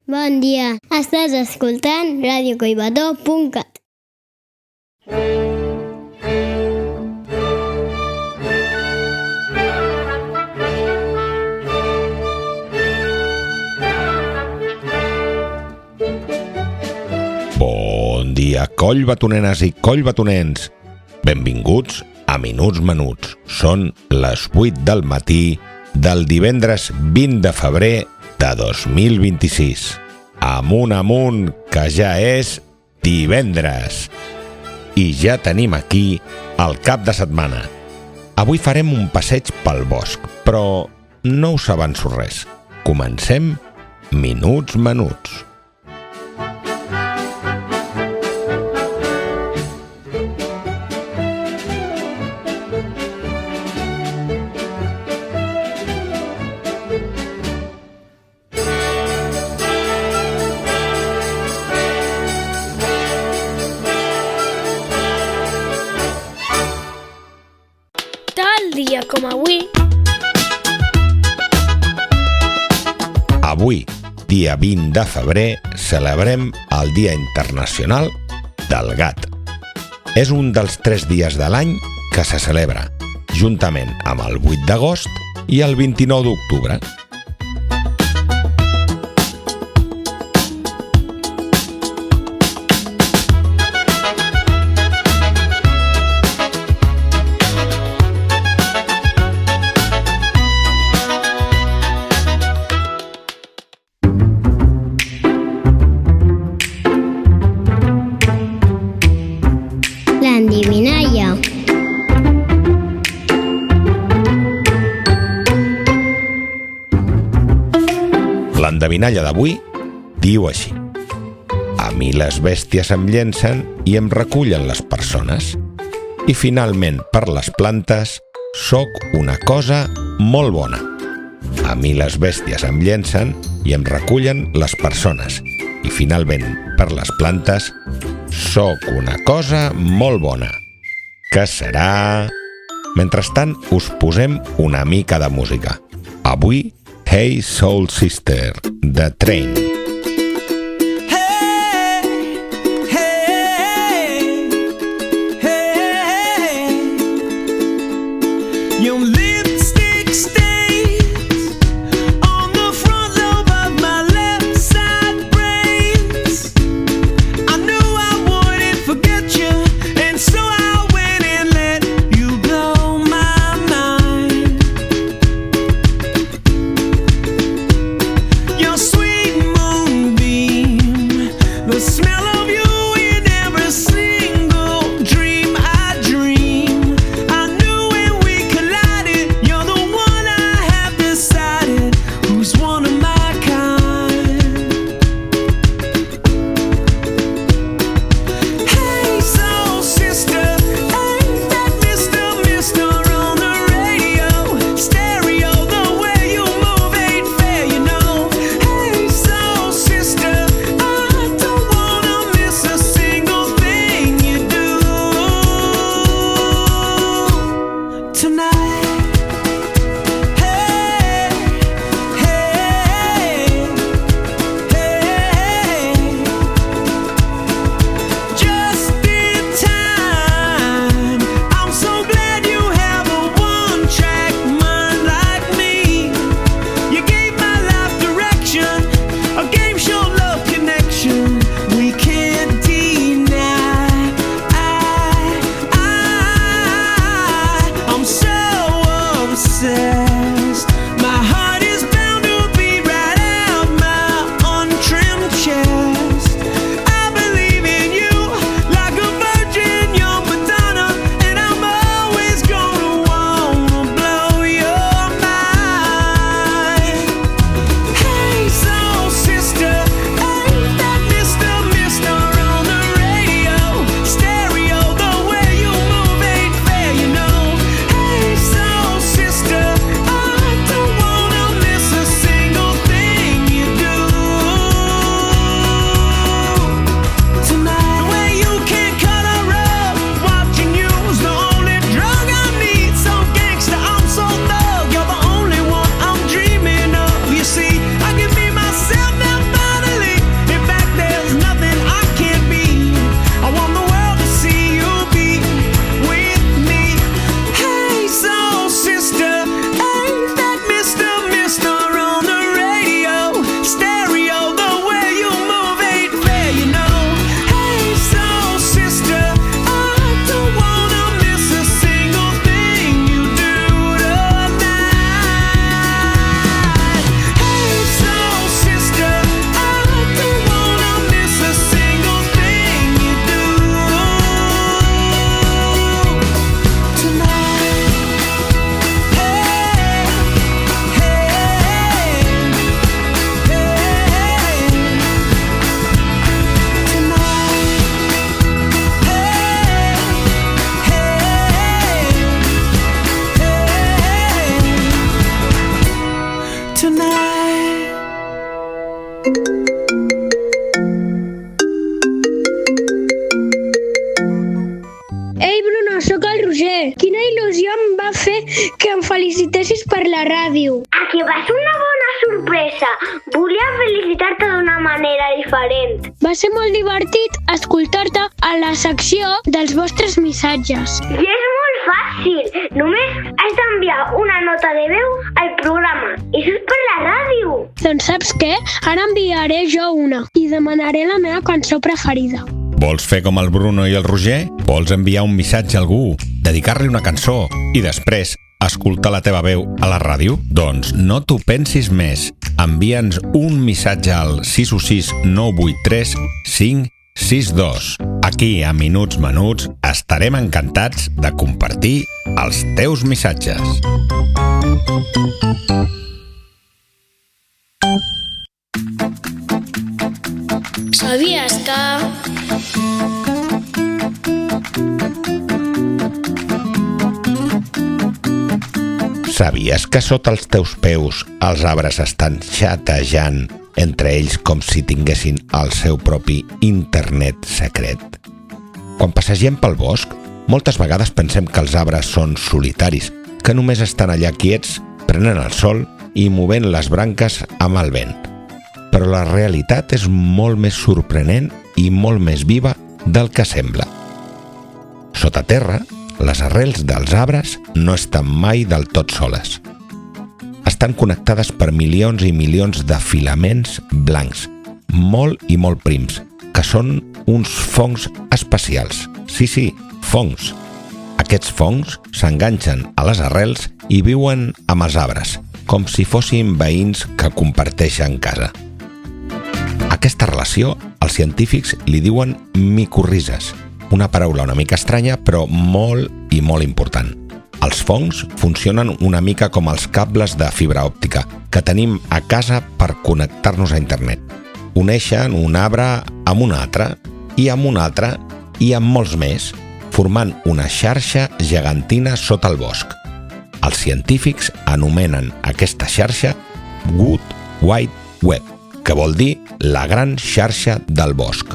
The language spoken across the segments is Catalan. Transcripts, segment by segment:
Bon dia, estàs escoltant radiocoibató.cat. Bon dia, collbatonenes i collbatonens. Benvinguts a Minuts Menuts. Són les 8 del matí del divendres 20 de febrer de 2026. Amunt, que ja és divendres. I ja tenim aquí el cap de setmana. Avui farem un passeig pel bosc, però no us avanço res. Comencem Minuts Menuts. Dia com avui. Avui, dia 20 de febrer, celebrem el Dia Internacional del Gat. És un dels 3 dies de l'any que se celebra, juntament amb el 8 d'agost i el 29 d'octubre. L'endevinalla. L'endevinalla d'avui diu així: a mi les bèsties em llencen i em recullen les persones. I finalment, per les plantes, sóc una cosa molt bona. A mi les bèsties em llencen i em recullen les persones. I finalment, per les plantes, sóc una cosa molt bona. Què serà? Mentrestant, us posem una mica de música. Avui, Hey Soul Sister, de Train. Collided. Ei, Bruno, sóc el Roger. Quina il·lusió em va fer que em felicitessis per la ràdio. A que va ser una bona sorpresa. Volia felicitar-te d'una manera diferent. Va ser molt divertit escoltar-te a la secció dels vostres missatges. I és molt fàcil. Només has d'enviar una nota de veu al programa. I això és per la ràdio. Doncs saps què? Ara enviaré jo una i demanaré la meva cançó preferida. Vols fer com el Bruno i el Roger? Vols enviar un missatge a algú, dedicar-li una cançó i després escoltar la teva veu a la ràdio? Doncs no t'ho pensis més. Envia'ns un missatge al 616 983 562. Aquí, a Minuts Menuts, estarem encantats de compartir els teus missatges. Sabies que... Sabies que sota els teus peus els arbres estan xatejant entre ells com si tinguessin el seu propi internet secret? Quan passegem pel bosc, moltes vegades pensem que els arbres són solitaris, que només estan allà quiets, prenen el sol i movent les branques amb el vent. Però la realitat és molt més sorprenent i molt més viva del que sembla. Sota terra, les arrels dels arbres no estan mai del tot soles. Estan connectades per milions i milions de filaments blancs, molt i molt prims, que són uns fongs especials. Sí, fongs. Aquests fongs s'enganxen a les arrels i viuen amb els arbres, com si fossin veïns que comparteixen casa. Aquesta relació, els científics li diuen micorrizes, una paraula una mica estranya, però molt i molt important. Els fongs funcionen una mica com els cables de fibra òptica que tenim a casa per connectar-nos a internet. Uneixen un arbre amb un altre, i amb un altre, i amb molts més, formant una xarxa gegantina sota el bosc. Els científics anomenen aquesta xarxa Good Wide Web, que vol dir la gran xarxa del bosc.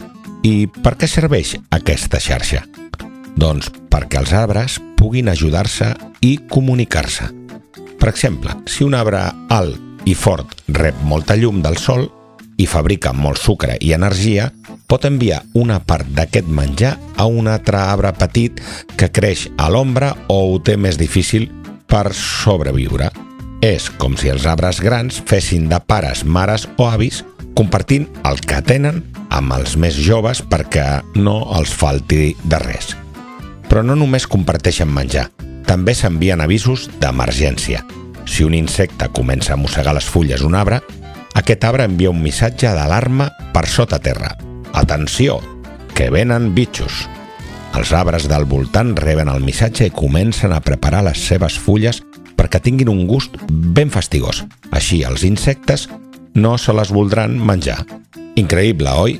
I per què serveix aquesta xarxa? Doncs perquè els arbres puguin ajudar-se i comunicar-se. Per exemple, si un arbre alt i fort rep molta llum del sol i fabrica molt sucre i energia, pot enviar una part d'aquest menjar a un altre arbre petit que creix a l'ombra o ho té més difícil per sobreviure. És com si els arbres grans fessin de pares, mares o avis, compartint el que tenen amb els més joves perquè no els falti de res. Però no només comparteixen menjar, també s'envien avisos d'emergència. Si un insecte comença a mossegar les fulles d'un arbre, aquest arbre envia un missatge d'alarma per sota terra. Atenció, que venen bitxos! Els arbres del voltant reben el missatge i comencen a preparar les seves fulles perquè tinguin un gust ben fastigós. Així els insectes no se les voldran menjar. Increïble, oi?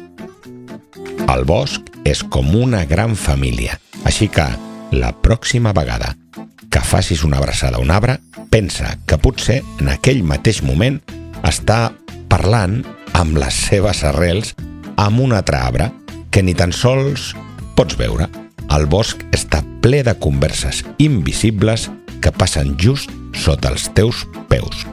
El bosc és com una gran família. Així que, la pròxima vegada que facis una abraçada a un arbre, pensa que potser en aquell mateix moment està parlant amb les seves arrels amb un altre arbre que ni tan sols pots veure. El bosc està ple de converses invisibles que passen just sota els teus peus.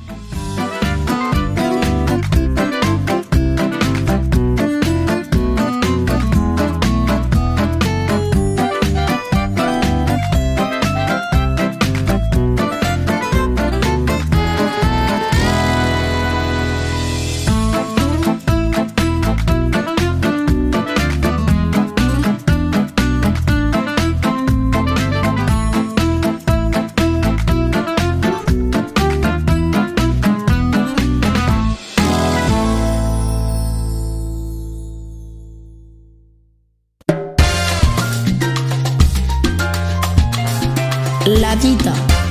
La dita.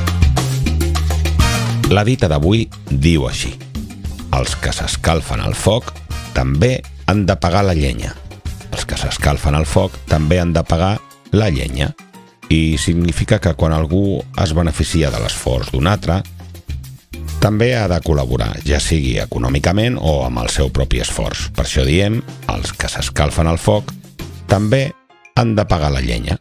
La dita d'avui diu així: els que s'escalfen al foc també han de pagar la llenya. Els que s'escalfen al foc també han de pagar la llenya. I significa que quan algú es beneficia de l'esforç d'un altre, També ha de col·laborar, ja sigui econòmicament o amb el seu propi esforç. Per això diem, els que s'escalfen al foc també han de pagar la llenya.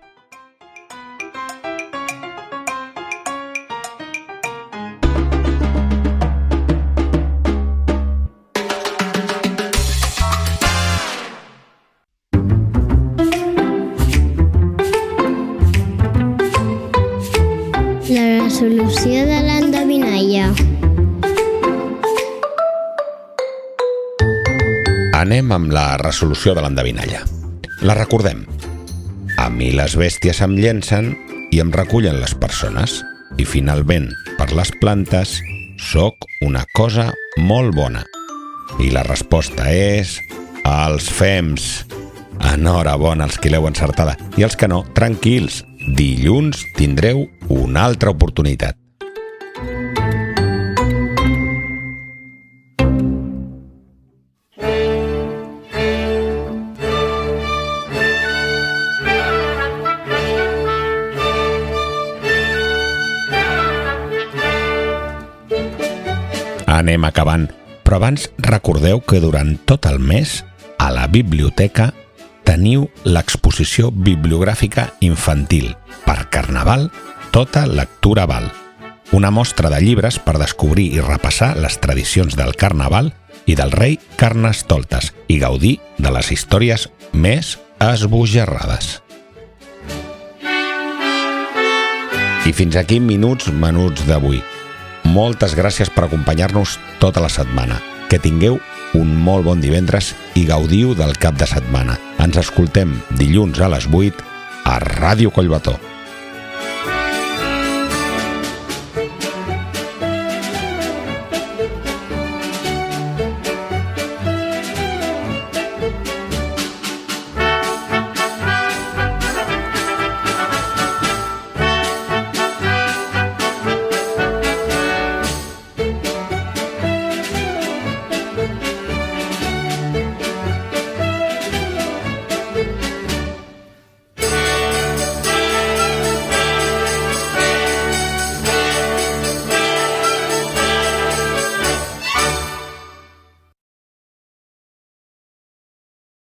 La resolució de l'endevinalla. Anem amb la resolució de l'endevinalla. La recordem. A mi les bèsties em llencen i em recullen les persones. I finalment, per les plantes, sóc una cosa molt bona. I la resposta és... els fems. Enhorabona als qui l'heu encertada. I els que no, tranquils. Dilluns tindreu una altra oportunitat. Anem acabant, però abans recordeu que durant tot el mes a la biblioteca teniu l'exposició bibliogràfica infantil per Carnaval, tota lectura val. Una mostra de llibres per descobrir i repassar les tradicions del Carnaval i del rei Carnestoltes i gaudir de les històries més esbojarrades. I fins aquí Minuts Menuts d'avui. Moltes gràcies per acompanyar-nos tota la setmana. Que tingueu un molt bon divendres i gaudiu del cap de setmana. Ens escoltem dilluns a les 8 a Ràdio Collbató.